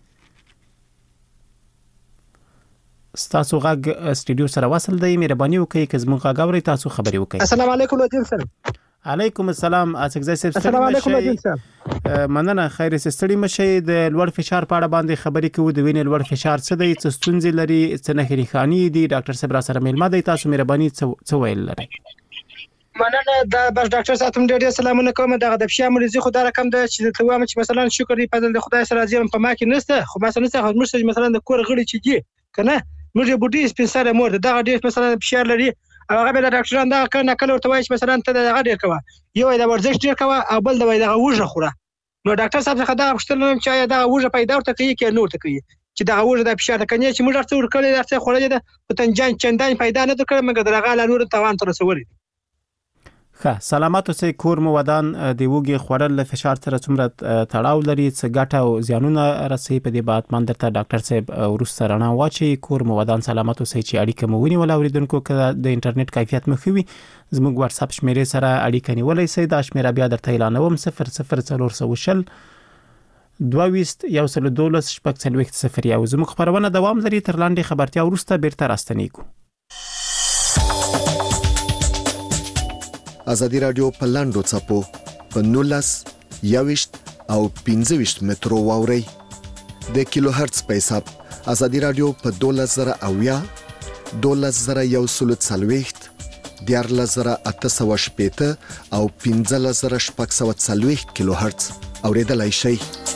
تاسو غږ سټډیو سره وصل دی مهرباني وکړئ که زموږ غږ اورئ تاسو خبري وکړئ. السلام علیکم وزیر صاحب. علیکم السلام اسګزای صاحب. السلام علیکم وزیر صاحب. مننه خیر ستړي مشي د لوړ فشار په اړه باندې خبري کوو. د وینې لوړ فشار څه دی څه ستونزې لري څه نه خريخاني دي ډاکټر صاحب را سره مېلمه دی تاسو مهرباني څه ویل لري. مننه دا بس ډاکټر صاحب ته ډېر سلامونه کوم. دغه د فشار مریضي خو دا رقم ده چې ته وایم چې مثلا شکر دی په د خدای سره ځم په ما کې نشته خو مثلا څه موږ مثلا د کور غړي چې دي کنه موږ بوډي سپینسره مور دغه ډېر مثلا فشار لري او هغه به ډاکټران دا کنه کله ورته وایي چې مثلا ته دغه ډېر کوه یو د ورزش ډېر کوه او بل د وای دغه وژه خوره. نو ډاکټر صاحب څخه دا پوښتنه چې آیا دغه وژه پیدا ورته کوي کې نور ته کوي چې دغه وژه د فشار کنه چې موږ ورته ورکړل درته خورلې ده په تنجان چندان پیدا نه کړ مګر دغه لا نور توان تر رسولې. ښه سلامات اوسئ. کور مو ودان د وګي خوړل له فشار سره څومره تړاو لري څه ګټه او زیانونه رسي په دې بات مان درته ډاکټر صاحب ورسره رڼا واچي. کور مو ودان سلامات اوسئ چې اړیکه مو ونیول اوریدونکو که د انټرنیټ کیفیت مو خوي زموږ واتس اپ شمیرې سره اړیکه نیولای شئ. دا شمیره بیا درته اعلانوم صفر صفر څلور سوه شل دوه ویشت یو سل دولس شپږ څلوېښت صفر یو. زموږ خبرونه دوام لري تر لاندې خبرتیا وروسته بیرته راستنیږو. ازادي رادیو په لاندو چپو په نولس یوشت او پنځه ویشت مترو واوري د کیلو هرتز په حساب ازادي رادیو په دولس زره اویا دولس زره یو سل څلوېښت دیارلس زره اته سوه شپېته او پنځلس زره شپږ سوه څلوېښت کیلو هرتز اوریدلای شئ.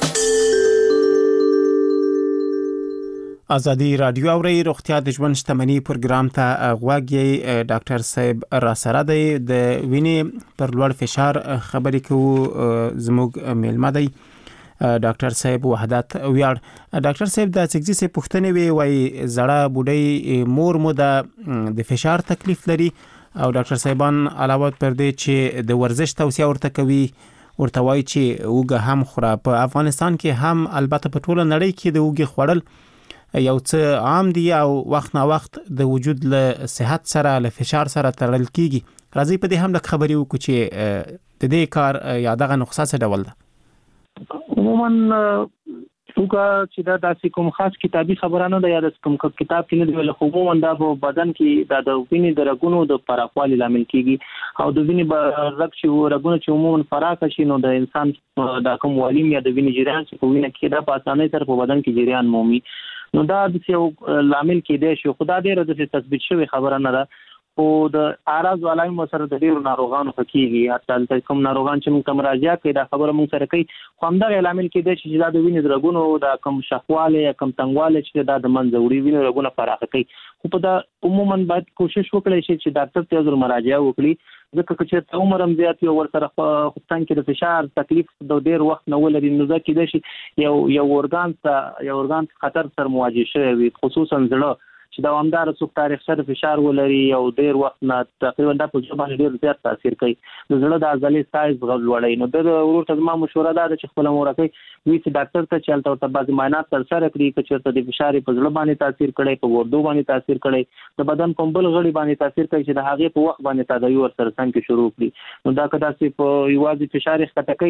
ازادي رادیو اوري روغتیا د ژوند شتمنۍ پروګرام ته غواګي. ډاکټر صاحب را سره دی د وینې پر لوړ فشار خبرې کوو. زموږ میلمه دی ډاکټر صاحب وحدت ویاړ. ډاکټر صاحب د سګزي سه پوښتنه وی وای زړه بوډۍ مور مو د فشار تکلیف لري او ډاکټر صاحبان علاوه پر دې چې د ورزش توصیه ورته کوي ورته وای چې اوګه هم خوره. په افغانستان کې هم البته په ټوله نړۍ کې د اوګه خوړل یو څه عام دي او وخت نه وخت د وجود له صحت سره له فشار سره تړل کیږي. راځي په دې هم د خبرې وکړو چې د دې کار یا دغه نقصه څه ډول ده. عموما څوک چې دا داسې کوم خاص کتابي خبره نه ده یا د کوم کتاب کې نه دی ول خو عموما دا په بدن کې د وینې د رګونو د پراخوالي لامل کیږي او د وینې رګ چې رګونه چې عموما فراخ شي نو د انسان د کوم والیم یا د وینې جریان چې په وینې کې دا په اسانۍ سره په بدن کې جریان مومي. نو دا د یو لامل کېدای شي خو دا ډېر د تثبیت شوی خبره نه ده او د اعراض علائم سره د ډېرو ناروغانو کېږي. حتی کوم ناروغان چې موږ ته مراجعه کوي دا خبره موږ سره کوي خو همدغه لامل کېدای شي چې دا د وینې د رګونو د کم شخواله یا کم تنګواله چې دا د منځ وړي وینې رګونه پراخه کوي. خو په دا عموما باید کوشش وکړي چې ډاکټر ته ضرور مراجعه وکړي ځکه چې عمر هم زیات یو ور سره خپل کې د فشار تکلیف د ډېر وخت نه ولري نو ځکه کېدای شي یو یو ارګان ته یو ارګان خطر سره مواجه شوی وي خصوصا زړه چې دوامدار څوک تاریخ سره فشار ولري او ډېر وخت نه تقریبا د په ځبان ډېر زیات تاثیر کوي. د زړه د عضلې سایز غوړوي نو د ورور ته ما مشوره ده چې خپل مورکه وی چې ډاکټر ته چلته ورته بعض معاینات تر سره کړی چې چیرته د فشار په زړه باندې تاثیر کړي په ورډو باندې تاثیر کړي د بدن کوم بل غړي باندې تاثیر کوي چې د هغه په وخت باندې تداوی ور سره څنګه شروع کړي. نو دا کدا چې په یوازې فشار ښکته کوي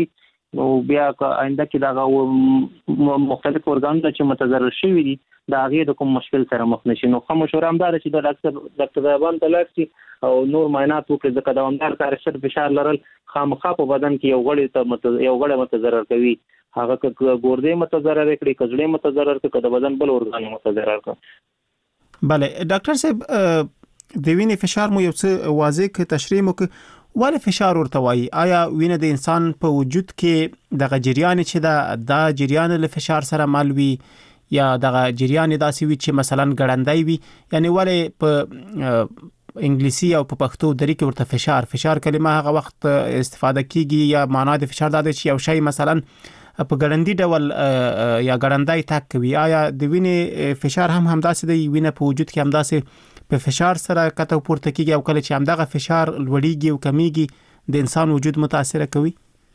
نو بیا آینده کې دا مختلف ارګانونه چې متضرر شوي دي دا هغه د کوم مشکل سره مخ نشي. نو کوم مشوره هم دا چې د ډاکټر ډاکټر زبان ته لاړ شي او نور معاینات وکړي ځکه دوامدار کار شر فشار لرل خامخا په بدن کې یو غړی ته یو غړی متضرر کوي. هغه که ګردې متضرر کړي کزړې متضرر کړي د بدن بل ارګان متضرر کړي. بله ډاکټر صاحب د وینې فشار مو یو څه واضح ک تشریح مو ک ولې فشار ورته وایي؟ آیا وینه د انسان په وجود کې دغه جریان چې دا د جریان له فشار سره مل وي یا دغه جریان داسې وي چې مثلا ګړندای وي؟ یعنی ولې په انګلیسي او په پښتو درې کې ورته فشار فشار کلمه هغه وخت استفاده کیږي یا معنا د فشار دا چې یو شی مثلا په ګړندۍ ډول یا ګړندای تک کوي. آیا د وینې فشار هم همداسې دی؟ وینه په وجود کې همداسې په فشار سره کته پورته کیږي او کله چې همدغه فشار لوړیږي او کمیږي د انسان وجود متاثر کوي؟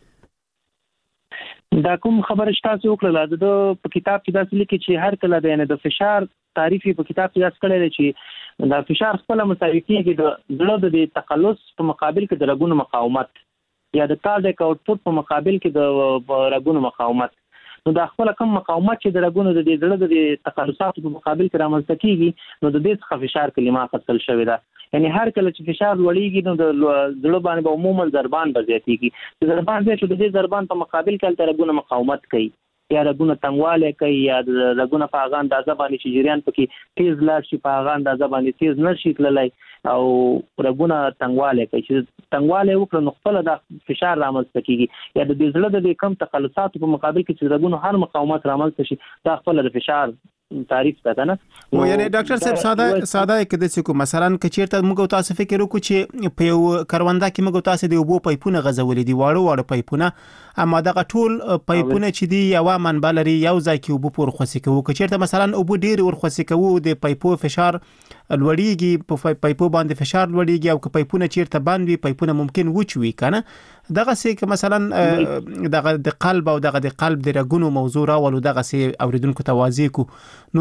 دا کوم خبره تاسو وکړه د په کتاب کې داسې لیکي چې هر کله د یعنی د فشار تعریف په کتاب کې داسې کړی دی چې دا فشار خپل مساوي کیږي د زړه د تقلص په مقابل کې د رګونو مقاومت یا د کارډیک اوټپوټ په مقابل کې د رګونو مقاومت. نو دا خپل کم مقاومت چې د رګونو د زړه د تقلصاتو په مقابل کې رامنځته کیږي نو د دې څخه فشار کلمه اخیستل شوې ده. یعنی هر کله چې فشار لوړیږي نو د زړه باندې به عموما ضربان به زیاتیږي. د ضربان زیات شو د دې ضربان په مقابل کې د رګونو مقاومت کوي یا رګونه تنګواله کوي یا د رګونه په هغه اندازه باندې چې جریان پکې تیز لاړ شي په هغه اندازه باندې تیز نشي تللی او رګونه تنګواله کوي. چې تنګواله وکړو نو خپل د فشار رامنځته کیږي یا د زړه د کم تقلصاتو په مقابل کې چې رګونه هر مقاومت رامنځته شي دا خپل د فشار تعریف ده نه. او یعنی ډاکټر صاحب ساده ساده کده چې کو مثلا کچیرته موږ تاسو فکر وکړو چې په یو کرونده کې موږ تاسو د وبو پایپونه غزولې دي واړو واړو پایپونه اما دغه ټول پایپونه چې دی یو منبع لري یو ځای کې وبو پور خوسي کوو کچیرته مثلا وبو ډیر ور خوسي کوو د پایپو فشار لوړیږي په پایپو باندې فشار لوړیږي او که پایپونه چیرته بند وي پایپونه ممکن وچوي کنه دغه سي که مثلا دغه د قلب او دغه د قلب د رګونو موضوع راولو دغه سي اوریدونکو توازی کو نو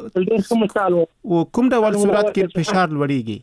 کوم ډول صورت کې فشار لوړیږي؟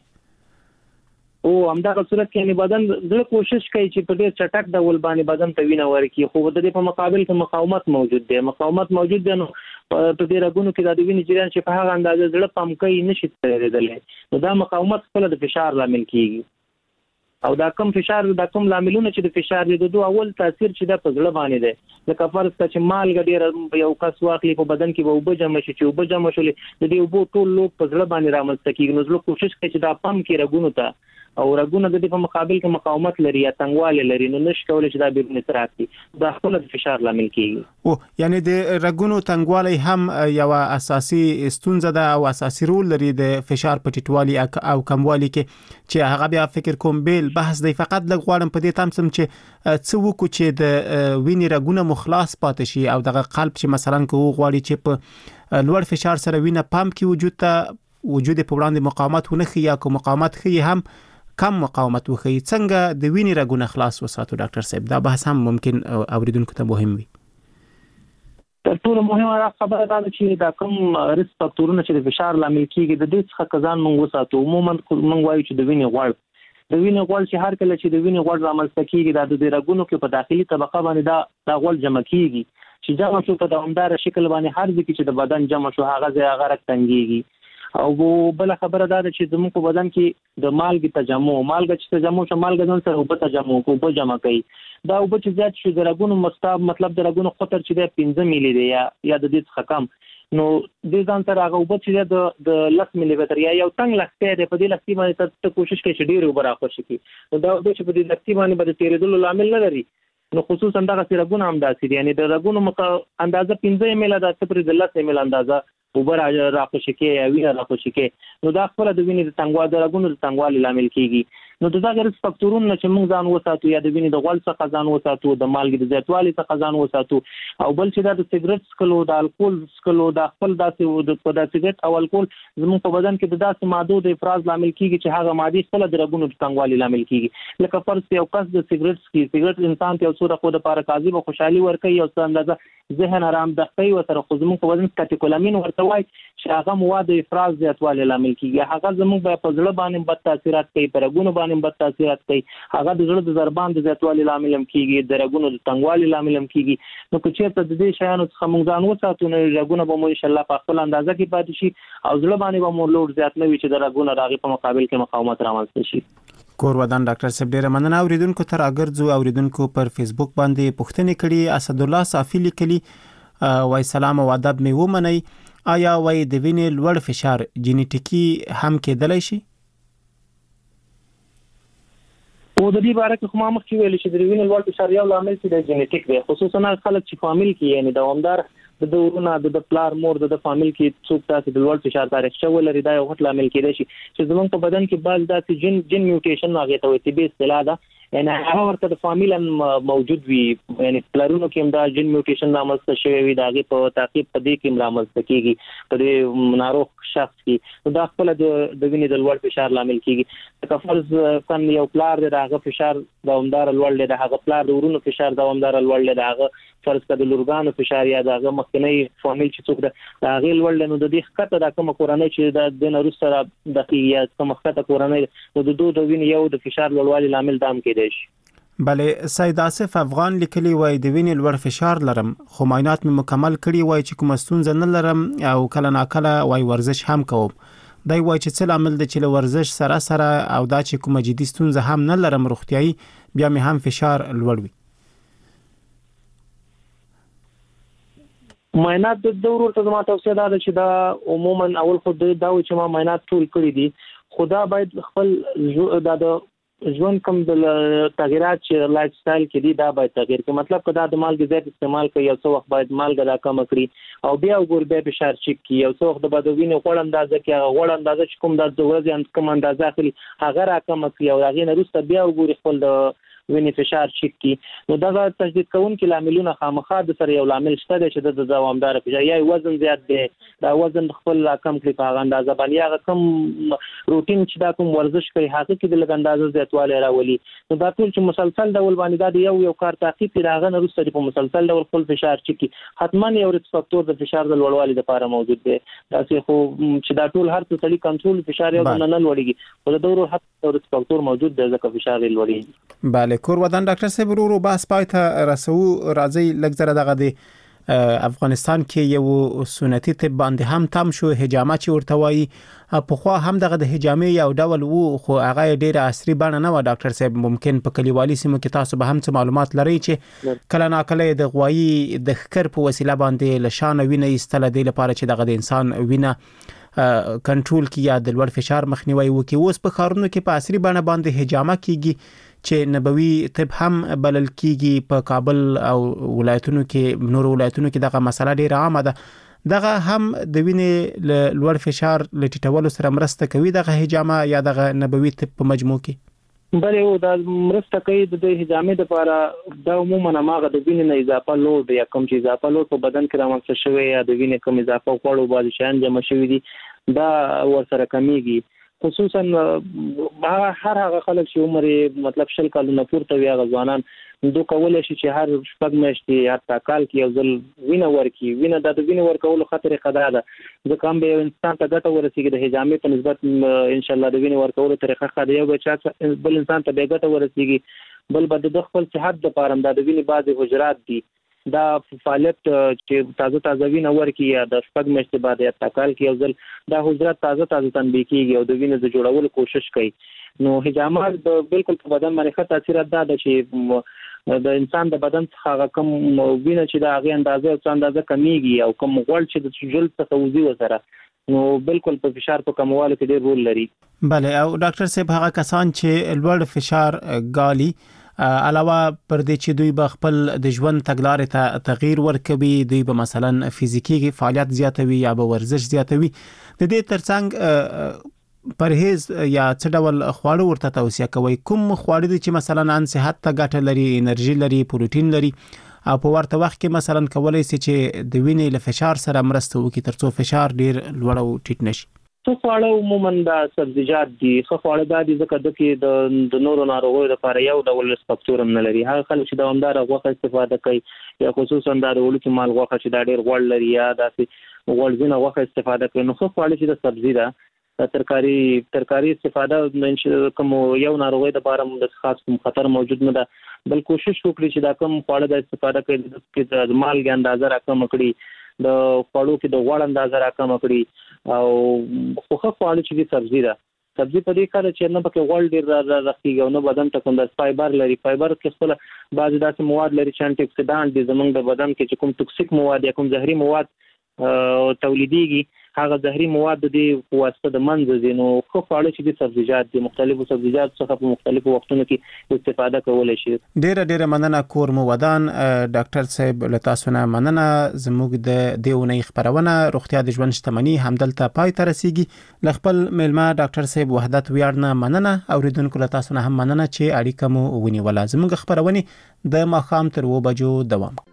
او همدغه صورت کې یعنی بدن د کوشش کوي چې په دې چټک ډول باندې بدن ته وینه ورکړي خو د دې په مقابل کې مقاومت موجود دی مقاومت موجود دی نو په دې رګونو کې د وینې جریان چې په هغه اندازه زړه پم کوي نشي تېرېدلی نو دا مقاومت خپل د فشار لامل کیږي او دا کم فشار دا کم لاملونه چې د فشار د دوه اول تاثیر چې د پزړه باندې دی لکه فرض کړه چې مالګ ډیر یو کس واخلي په بدن کې به وبو جمع شي چې وبو جمع شول د دې وبو ټول لوک پزړه باندې رامنځته کیږي نو زړه کوشش کوي چې دا پم کې رګونو ته او رګونه د دې په مقابل کې مقاومت لري یا تنګواله لري نو نشي کولای چې دا بیرون تراکي دا خپل د فشار لامل کیږي. او یعنی د رګونو تنګواله هم یو اساسي ستونزه ده او اساسي رول لري د فشار په ټیټوالي او کموالي کې چې هغه بیا فکر کوم بیل بحث دی فقط لږ غواړم په دې تمسم چې څه وکړو چې د وینې رګونه مخلاص پاتې شي او دغه قلب چې مثلا کو غواړي چې په لوړ فشار سره وینه پمپ کې وجود ته وجود په وړاندې مقاومت ونه خي یا کو مقاومت خي هم کم مقاومت وخی څنګه د وینې رګونه خلاص وساتو ډاکټر صاحب دا بحث هم ممکن اوریدونکو ته مهم وي. تر ټولو مهمه خبره دا چې دا کوم ریسک فاکټورونه چې د فشار لامل کیږي د دې څخه کزان موږ وساتو عموما موږ وایو چې د وینې غوړ د وینې غوړ چې هر کله چې د وینې غوړ رامنځته کیږي دا د رګونو کې په داخلي طبقه باندې دا دا غوړ جمع کیږي چې جمع شو په دوامدار شکل باندې هر ځکه چې د بدن جمع شو هغه ځای هغه رګ تنګيږي او بل خبره دا ده چې زموږ په بدن کې د مالګې تجمع مالګه چې تجمع شو مالګه ځون سره وبته تجمع کو په جمع کوي دا وبته چې زیات شو د رګونو مستاب مطلب د رګونو خطر چې د پنځه ملي دی یا یا د دې څخه کم نو د ځان سره هغه وبته چې د د لس ملي متر یا یو تنگ لخته دی په دې لختي باندې ته کوشش کوي چې ډیر وبره خوشي کی نو دا چې په دې لختي باندې به تیرېدل لامل نه لري نو خصوصا دغه رګونه هم داسې دي یعنی د رګونو مقا اندازه پنځه ملي د صفر د لس ملي اندازه اوبر راخوشي کې یا وینه راخوشي کې نو دا خپل د وینې د تنګوالي د رګونو د تنګوالي لامل کیږي نو دا غیر فاکټورونه چې موږ ځان وساتو یا د وینې د غوړ څخه ځان وساتو د مالګې د زیاتوالي څخه ځان وساتو او بل چې د سیګریټ سکلو د الکول سکلو د خپل داسې د سیګریټ او الکول زموږ په بدن کې د داسې مادو د افراز لامل کیږي چې هغه ماده خپل د رګونو د تنګوالي لامل کیږي لکه فرض یو کس د سیګریټ سکي سیګریټ انسان ته یو څو د لپاره کاذب او خوشحالي ورکوي او څه اندازه ذهن آرام دخپي او سره خو زموږ په بدن کاتیکولامین ورته وایي چې هغه مواد افراز زیاتوالی لامل کیږي هغه زموږ په زړه باندې بد تاثیرات کوي پر رګونو باندې زیاتوالي بد تاثیرات کوي هغه د زړه د ضربان د زیاتوالي لامل هم کیږي د رګونو د تنګوالي لامل هم کیږي نو که چیرته د دې شیانو څخه موږ ځان وساتو نو رګونه به مو ان شاء الله په خپل اندازه کې پاتې شي او زړه باندې به مو لوډ زیات نه وي چې د رګونو راغي په مقابل کې مقاومت رامنځته شي. کور ودان ډاکټر صاحب ډیره مننه. اوریدونکو تر اګرځو اوریدونکو پر فیسبوک باندې پوښتنه کړې. اسدالله صافی لیکلي وای سلام او ادب می ومني آیا وای د وینې لوړ فشار جینیټیکی هم کېدلی شي؟ او د دې باره کې کومه مخکې ویل چې د وینې لوړ فشار یو لامل چې د جینیټیک دی خصوصا خلک چې فامیل کې یعنی دوامدار د ورونه د پلار مور د فامیل کې څوک تاسو د لوړ فشار تاریخ شو لري دا یو غټ لامل کېدای شي چې زموږ په بدن کې بعض داسې جن جن میوټیشن هغه ته وایي طبي اصطلاح ده یعنی هغه ورته د فامیل موجود وي یعنی پلارونو کې هم دا جن میوټیشن رامنځته شوی وي دا په تعقیب په دې کې رامنځته کیږي په دې ناروغ شخص کې دا خپل د وینې د لوړ فشار لامل کیږي که فرض کن یو پلار د هغه فشار دوامدار لوړ دی د هغه پلار د ورونو فشار دوامدار لوړ دی د هغه فرض کړه د لورګانو فشار یا د هغه مخکنی فامیل چې څوک د هغه لوړ نو د دې خطر د کوم کورنۍ چې د دنه روسره د قیه کوم خطر کورنۍ نو د دوه د وینې یو د فشار لوړوالي لامل دام کېدای شي. بله سید آصف افغان لیکلی وای د وینې لوړ فشار لرم خو معاینات مې مکمل کړي وای چې کوم ستونزه نه لرم او کله ناکله وای ورزش هم کوم دای وای چې څه عمل د چې ورزش سره سره او دا چې کوم جدي ستونزه هم نه لرم روغتيایي بیا مې هم فشار لوړ وي. معاینات د دورو ته زما توصیه ده چې دا عموما اول خو دا چې ما معاینات ټول کړی دي خدا باید خپل د ژوند کوم د تغیرات چې لایف سټایل کې دي دا باید تغیر کړي مطلب کدا د مالګې زیات استعمال کوي یو څو وخت باید مالګه دا کم کړي او بیا وګور به فشار چیک کړي یو څو وخت د بدوینې غوړ اندازه کې هغه غوړ اندازه چې کوم د ورځې ان کوم اندازه اخلي هغه را کم کړي او هغه نه وروسته بیا وګوري خپل د وینې فشار چیک کی نو دا تجدید کوونکي لاملونه خامخا د سره یو لامل شته چې د دوامدار فشار یا وزن زیات دی دا وزن خپل کم کړي په اندازه باندې هغه کم روټین چې دا کوم ورزش کوي هغه کې د لږ اندازه زیاتوالی راولي نو دا ټول چې مسلسل ډول باندې دا یو یو کار تعقیب راغنه وروسته په مسلسل ډول خپل فشار چیک کی حتما یو ریسک فاکتور د فشار د لوړوالي لپاره موجود دی دا خو چې دا ټول هر څه سړي کنټرول فشار یو نه نه لوړیږي خو د دورو هر ریسک فاکتور موجود دی ځکه فشار لوړیږي. بله کور ودان ډاکټر صاحب ورو باس پایته رسو راځي لږ زره دغه د افغانستان کې یو سنتي طب باندې هم تم شو حجامه چې ورته وایي په خو هم دغه د حجامې یو ډول وو خو هغه ډیره عصري بڼه نه و ډاکټر صاحب ممکن په کلیوالي سیمو کې تاسو به هم څه معلومات لرئ چې کله ناکله د غوایي د خکر په وسیله باندې لشان وینه ایستل دی لپاره چې دغه د انسان وینه کنټرول کی یا د لوړ فشار مخنیوي وکي اوس په خارونو کې په عصري بڼه باندې حجامه کیږي چې نبوي طب هم بلل کیږي په کابل او ولایتونو کې نور ولایتونو کې دغه مسله ډیره عامه ده دغه هم د وینې لوړ فشار لټیټولو سره مرسته کوي دغه حجامه یا دغه نبوي طب په مجموع کې بله او د مرسته کوي د حجامې لپاره دا عموما هغه د وینې نه اضافه لوډ یا کوم چې اضافه لوډ په بدن کې رامنځته شوی یا د وینې کوم اضافه خوړو باندې شان جمع شوی دي دا ورسره کمیږي خصوصا هر هغه خلک چې عمر مطلب شل کالونه پورته وي هغه ځوانان دوی کولای شي چې هر شپږ میاشتې یا تاکال کې یو ځل وینه ورکي وینه د وینه ورکولو خطر خطر ده ځکه هم به انسان ته ګټه ورسیږي د حجامې په نسبت ان شاء الله د وینه ورکولو طریقه خاطر یو بچا بل انسان ته به ګټه ورسیږي بل بد د خپل صحت لپاره د وینې بعضي حجرات دي دا فعالیت چې تازه تازه وینه ورکي یا د شپږ میاشتې بعد یا تاکال کې یو ځل دا حجرات تازه تازه تنبیه کیږي او د وینې د جوړولو کوشش کوي نو حجامه د بالکل په بدن باندې ښه تاثیر ده چې د انسان د بدن څخه کوم وینه چې د هغه اندازه او اندازه کمیږي او کوم غوړ چې د جلد څخه وځي وسره نو بالکل په فشار په کموالي کې ډېر رول لري. بله او ډاکټر صاحب هغه کسان چې لوړ فشار ګالي علاوه پر دې چې دوی به خپل د ژوند تګلارې ته تغییر ورکوي دوی به مثلا فزیکی فعالیت زیاتوي یا به ورزش زیاتوي د دې ترڅنګ پرهیز یا څه ډول خواړه ورته توصیه کوي کوم خواړه دي چې مثلا ان صحت ته ګټه لري انرژي لري پروتین لري او په ورته وخت کې مثلا کولای شي چې د وینې له فشار سره مرسته وکړي ترڅو فشار ډیر لوړ او ټیټ نشي. څو خواړه عموما د سبزیجات دي خو خواړه د ځکه د کې د نورو ناروغیو لپاره یو ډول فاکتور نه لري هغه خلک چې دوامدار غوښه استفاده کوي یا خصوصا د ولکې مال غوښه چې دا ډیر غوړ لري یا داسې غوړ زینه غوښه استفاده کوي نو خو خواړه چې د سبزی ده ترکاری ترکاری استفاده کوم یو ناروغي د بارم د خاص کوم خطر موجود نه ده، بل کوشش وکړي چې دا کوم خواړه د استفاده کوي د مالګې اندازه راکم کړي، د خواړو کې د غوړ اندازه راکم کړي، او خوخه خواړه چې سبزی ده سبزی په دې کار چې نه پکې غوړ ډیر راځي او نه بدن ته کوم د فایبر لري. فایبر کې خپل بعض داسې مواد لري چې انټي اکسیډانټ دي زموږ د بدن کې چې کوم توکسیک مواد یا کوم زهري مواد تولیديږي، هغه زهري مواد د واسطه د منځ دي. نو خو خواړه چې د سبزیجات دي مختلفو سبزیجات څخه په مختلفو وختونو کې استفاده کولای شي. ډیر ډیر مننه کور مو ودان ډاکټر صاحب، له تاسو نه مننه. زموږ د دیونې خبرونه روغتیا د ژوند شتمنۍ همدلته پای ته رسیږي. ل خپل میلمه ډاکټر صاحب وحدت ویاړ نه مننه. اوریدونکو له تاسو نه هم مننه چې اړیکه مو ونیوله. زموږ خبرونه د ماښام تر و بجو دوام.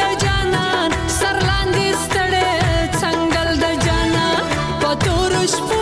Push